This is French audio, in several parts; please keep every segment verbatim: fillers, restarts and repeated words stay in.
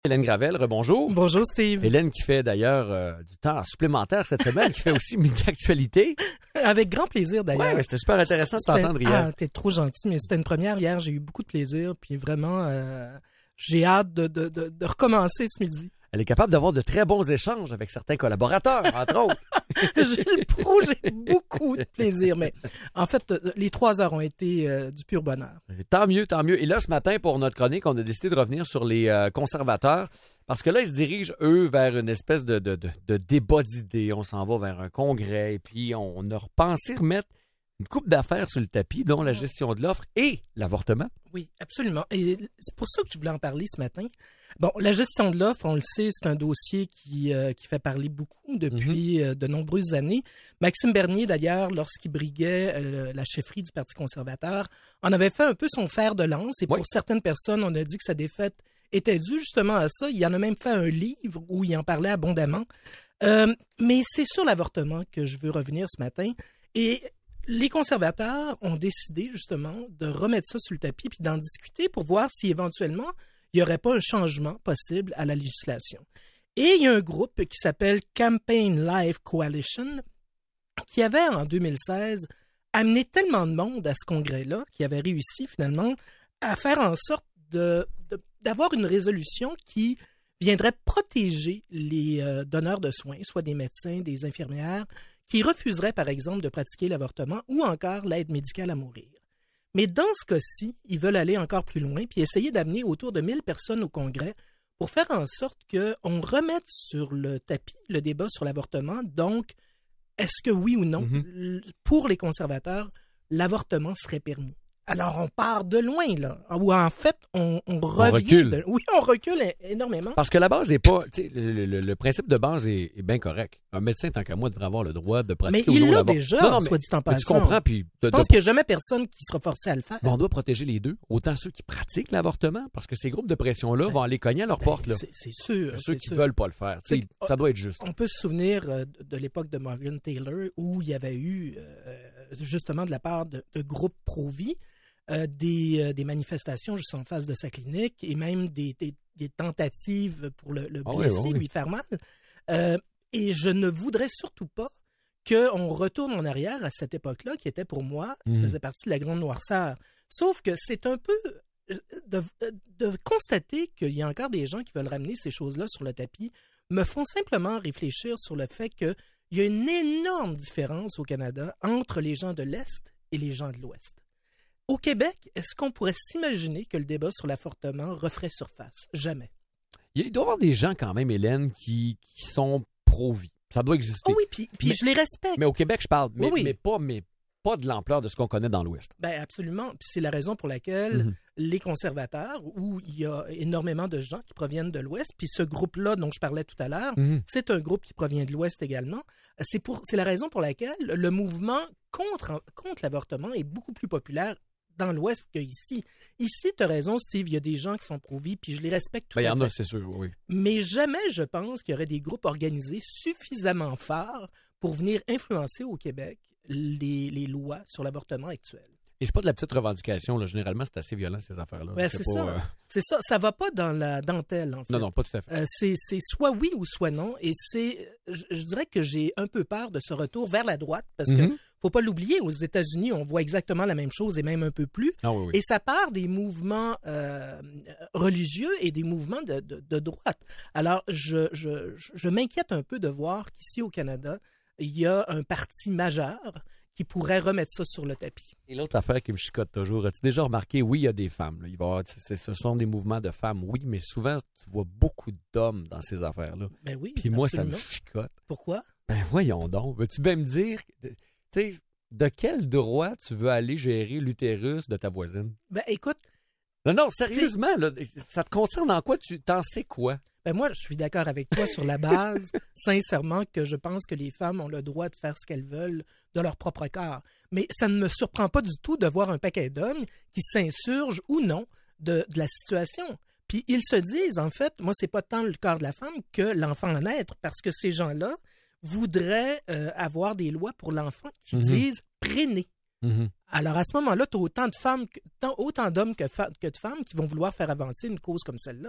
Hélène Gravel, rebonjour. Bonjour Steve. Hélène qui fait d'ailleurs euh, du temps supplémentaire cette semaine, qui fait aussi Midi Actualité. Avec grand plaisir d'ailleurs. Ouais, mais c'était super intéressant de t'entendre hier. Ah, t'es trop gentil, mais c'était une première hier, j'ai eu beaucoup de plaisir, puis vraiment, euh, j'ai hâte de, de, de, de recommencer ce midi. Elle est capable d'avoir de très bons échanges avec certains collaborateurs, entre autres. J'ai le pro, j'ai beaucoup de plaisir, mais en fait, les trois heures ont été euh, du pur bonheur. Tant mieux, tant mieux. Et là, ce matin, pour notre chronique, on a décidé de revenir sur les euh, conservateurs, parce que là, ils se dirigent, eux, vers une espèce de, de, de, de débat d'idées. On s'en va vers un congrès, et puis on, on a repensé remettre une couple d'affaires sur le tapis, dont la gestion de l'offre et l'avortement. Oui, absolument. Et c'est pour ça que je voulais en parler ce matin. Bon, la gestion de l'offre, on le sait, c'est un dossier qui, euh, qui fait parler beaucoup depuis mm-hmm. euh, de nombreuses années. Maxime Bernier, d'ailleurs, lorsqu'il briguait euh, la chefferie du Parti conservateur, en avait fait un peu son fer de lance. Et oui. Pour certaines personnes, on a dit que sa défaite était due justement à ça. Il en a même fait un livre où il en parlait abondamment. Euh, mais c'est sur l'avortement que je veux revenir ce matin. Et les conservateurs ont décidé justement de remettre ça sur le tapis puis d'en discuter pour voir si éventuellement il n'y aurait pas un changement possible à la législation. Et il y a un groupe qui s'appelle Campaign Life Coalition qui avait en deux mille seize amené tellement de monde à ce congrès-là qui avait réussi finalement à faire en sorte de, de, d'avoir une résolution qui viendrait protéger les euh, donneurs de soins, soit des médecins, des infirmières, qui refuseraient, par exemple, de pratiquer l'avortement ou encore l'aide médicale à mourir. Mais dans ce cas-ci, ils veulent aller encore plus loin puis essayer d'amener autour de mille personnes au Congrès pour faire en sorte qu'on remette sur le tapis le débat sur l'avortement. Donc, est-ce que oui ou non, mm-hmm. pour les conservateurs, l'avortement serait permis? Alors, on part de loin, là. Ou en fait, on, on revient... On recule. De, oui, on recule énormément. Parce que la base n'est pas... Le, le, le principe de base est, est bien correct. Un médecin, tant qu'à moi, devrait avoir le droit de pratiquer mais ou non l'avortement. Mais il l'a déjà, non, non, soit dit en passant. Tu comprends, puis... Je pense de, qu'il n'y a jamais personne qui sera forcé à le faire. Mais on doit protéger les deux. Autant ceux qui pratiquent l'avortement, parce que ces groupes de pression-là ben, vont aller cogner à leur ben, porte, là. C'est, c'est sûr. Ceux c'est qui sûr. veulent pas le faire. C'est, ça doit être juste. On peut se souvenir de l'époque de Margaret Taylor, où il y avait eu, euh, justement, de la part de, de groupes pro-vie, Euh, des, euh, des manifestations juste en face de sa clinique et même des, des, des tentatives pour le, le blesser, oh oui, oh oui. lui faire mal. Euh, et je ne voudrais surtout pas qu'on retourne en arrière à cette époque-là qui était pour moi, mmh. faisait partie de la grande noirceur. Sauf que c'est un peu de, de constater qu'il y a encore des gens qui veulent ramener ces choses-là sur le tapis, me font simplement réfléchir sur le fait qu'il y a une énorme différence au Canada entre les gens de l'Est et les gens de l'Ouest. Au Québec, est-ce qu'on pourrait s'imaginer que le débat sur l'avortement referait surface? Jamais. Il doit y avoir des gens quand même, Hélène, qui, qui sont pro-vie. Ça doit exister. Oh oui, puis, puis je les respecte. Mais au Québec, je parle, mais, oui, oui. mais, pas, mais pas de l'ampleur de ce qu'on connaît dans l'Ouest. Bien, absolument. Puis c'est la raison pour laquelle mm-hmm. les conservateurs, où il y a énormément de gens qui proviennent de l'Ouest, puis ce groupe-là dont je parlais tout à l'heure, mm-hmm. c'est un groupe qui provient de l'Ouest également. C'est, pour, c'est la raison pour laquelle le mouvement contre, contre l'avortement est beaucoup plus populaire dans l'Ouest qu'ici. Ici, tu as raison, Steve, il y a des gens qui sont pro-vie, puis je les respecte tout ben, à fait. Il y en a, c'est sûr, oui. Mais jamais, je pense qu'il y aurait des groupes organisés suffisamment forts pour venir influencer au Québec les, les lois sur l'avortement actuelles. Et c'est pas de la petite revendication, là. Généralement, c'est assez violent, ces affaires-là. Ben, c'est c'est, ça. pas, euh... c'est ça. Ça va pas dans la dentelle, en fait. Non, non, pas tout à fait. Euh, c'est, c'est soit oui ou soit non. Et c'est, je, je dirais que j'ai un peu peur de ce retour vers la droite, parce mm-hmm. que faut pas l'oublier, aux États-Unis, on voit exactement la même chose et même un peu plus. Ah, oui, oui. Et ça part des mouvements euh, religieux et des mouvements de, de, de droite. Alors, je, je, je m'inquiète un peu de voir qu'ici au Canada, il y a un parti majeur qui pourrait remettre ça sur le tapis. Et l'autre affaire qui me chicote toujours, as-tu déjà remarqué, oui, il y a des femmes. Là. Il va y avoir, c'est, ce sont des mouvements de femmes, oui, mais souvent, tu vois beaucoup d'hommes dans ces affaires-là. Ben oui, puis moi, absolument. ça me chicote. Pourquoi? Ben voyons donc. Veux-tu bien me dire, tu sais, de quel droit tu veux aller gérer l'utérus de ta voisine? Ben écoute... Non, non, sérieusement, là, ça te concerne en quoi? Tu t'en sais quoi? Ben moi, je suis d'accord avec toi sur la base, sincèrement, que je pense que les femmes ont le droit de faire ce qu'elles veulent de leur propre corps. Mais ça ne me surprend pas du tout de voir un paquet d'hommes qui s'insurgent ou non de, de la situation. Puis ils se disent, en fait, moi, c'est pas tant le corps de la femme que l'enfant à naître, parce que ces gens-là voudraient euh, avoir des lois pour l'enfant qui mm-hmm. disent préné. Mm-hmm. Alors, à ce moment-là, tu as autant de femmes, que, tant, autant d'hommes que, fa- que de femmes qui vont vouloir faire avancer une cause comme celle-là.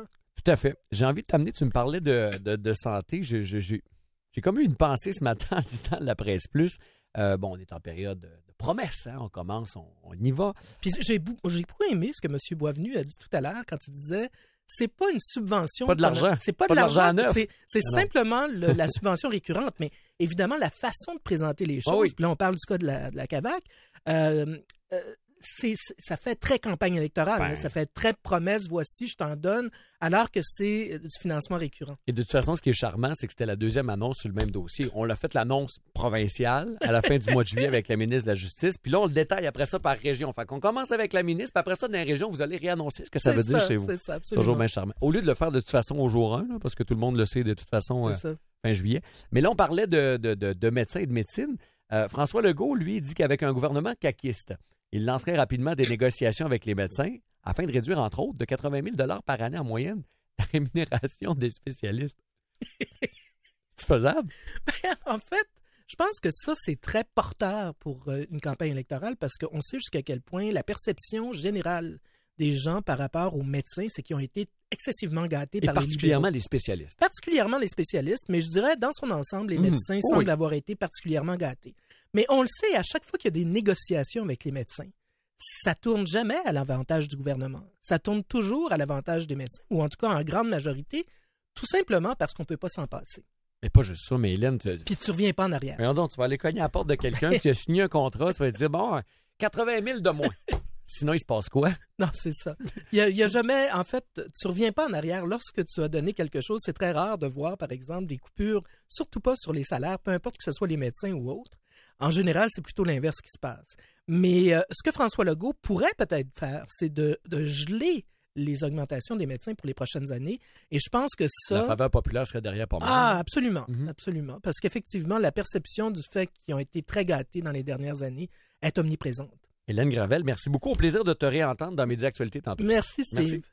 Tout à fait. J'ai envie de t'amener, tu me parlais de, de, de santé. J'ai, j'ai, j'ai, j'ai comme eu une pensée ce matin en disant de la Presse Plus. Euh, bon, on est en période de, de promesses, hein? On commence, on, on y va. Puis j'ai, bou- j'ai beaucoup aimé ce que M. Boisvenu a dit tout à l'heure quand il disait c'est pas une subvention. Pas de l'argent. C'est pas, Pas de de l'argent l'argent. neuf. C'est, c'est Non, non. simplement le- la subvention récurrente. Mais évidemment, la façon de présenter les choses, Ah oui. puis là, on parle du cas de la, de la C A V A C, euh, euh, c'est, c'est- ça fait très campagne électorale. Ben. là. Ça fait très promesse, voici, je t'en donne, alors que c'est du financement récurrent. Et de toute façon, ce qui est charmant, c'est que c'était la deuxième annonce sur le même dossier. On l'a fait l'annonce provinciale à la fin du mois de juillet avec la ministre de la Justice. Puis là, on le détaille après ça par région. Fait qu'on commence avec la ministre, puis après ça, dans les régions, vous allez réannoncer ce que ça C'est veut dire ça, chez vous. C'est ça, absolument. Toujours bien charmant. Au lieu de le faire de toute façon au jour un, là, parce que tout le monde le sait de toute façon euh, C'est ça. fin juillet. Mais là, on parlait de, de, de, de médecins et de médecine. Euh, François Legault, lui, dit qu'avec un gouvernement caquiste, il lancerait rapidement des négociations avec les médecins afin de réduire, entre autres, de quatre-vingt mille dollars par année en moyenne la rémunération des spécialistes. C'est faisable? En fait, je pense que ça, c'est très porteur pour euh, une campagne électorale parce qu'on sait jusqu'à quel point la perception générale des gens par rapport aux médecins, c'est qu'ils ont été excessivement gâtés Et par particulièrement les les spécialistes. particulièrement les spécialistes, mais je dirais, dans son ensemble, les Mhm. médecins Oui. semblent avoir été particulièrement gâtés. Mais on le sait, à chaque fois qu'il y a des négociations avec les médecins, ça tourne jamais à l'avantage du gouvernement. Ça tourne toujours à l'avantage des médecins, ou en tout cas en grande majorité, tout simplement parce qu'on ne peut pas s'en passer. Mais pas juste ça, mais Hélène, tu... Puis tu reviens pas en arrière. Mais donc, tu vas aller cogner à la porte de quelqu'un, tu as signé un contrat, tu vas te dire, bon, quatre-vingt mille de moins. Sinon, il se passe quoi? Non, c'est ça. Il y a, il y a jamais, en fait, tu reviens pas en arrière. Lorsque tu as donné quelque chose, c'est très rare de voir, par exemple, des coupures, surtout pas sur les salaires, peu importe que ce soit les médecins ou autres. En général, c'est plutôt l'inverse qui se passe. Mais euh, ce que François Legault pourrait peut-être faire, c'est de, de geler les augmentations des médecins pour les prochaines années. Et je pense que ça... La faveur populaire serait derrière pas mal. Ah, absolument, Mhm. absolument. Parce qu'effectivement, la perception du fait qu'ils ont été très gâtés dans les dernières années est omniprésente. Hélène Gravel, merci beaucoup. Au plaisir de te réentendre dans Média Actualité tantôt. Merci, Steve. Merci.